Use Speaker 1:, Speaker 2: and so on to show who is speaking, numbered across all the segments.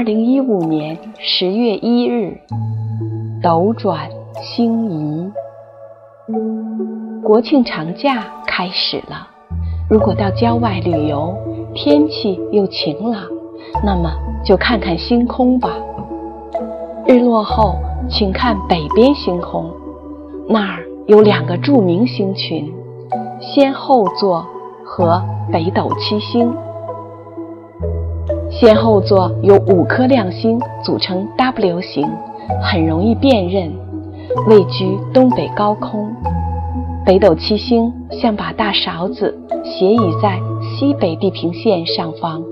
Speaker 1: 2015年10月1日，斗转星移。国庆长假开始了，如果到郊外旅游，天气又晴朗，那么就看看星空吧。日落后，请看北边星空，那儿有2个著名星群，仙后座和北斗七星。仙后座有5颗亮星组成 W 型，很容易辨认，位居东北高空。北斗七星像把大勺子斜倚在西北地平线上方。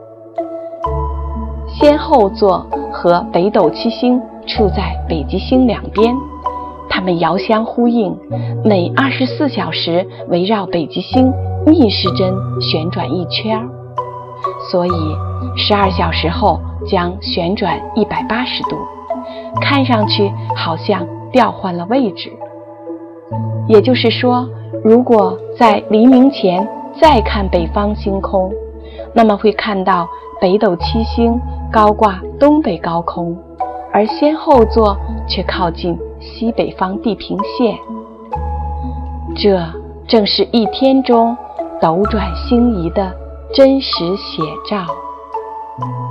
Speaker 1: 仙后座和北斗七星处在北极星两边，它们遥相呼应，每24小时围绕北极星逆时针旋转一圈，所以12小时后将旋转180度，看上去好像调换了位置。也就是说，如果在黎明前再看北方星空，那么会看到北斗七星高挂东北高空，而仙后座却靠近西北方地平线。这正是一天中斗转星移的真实写照。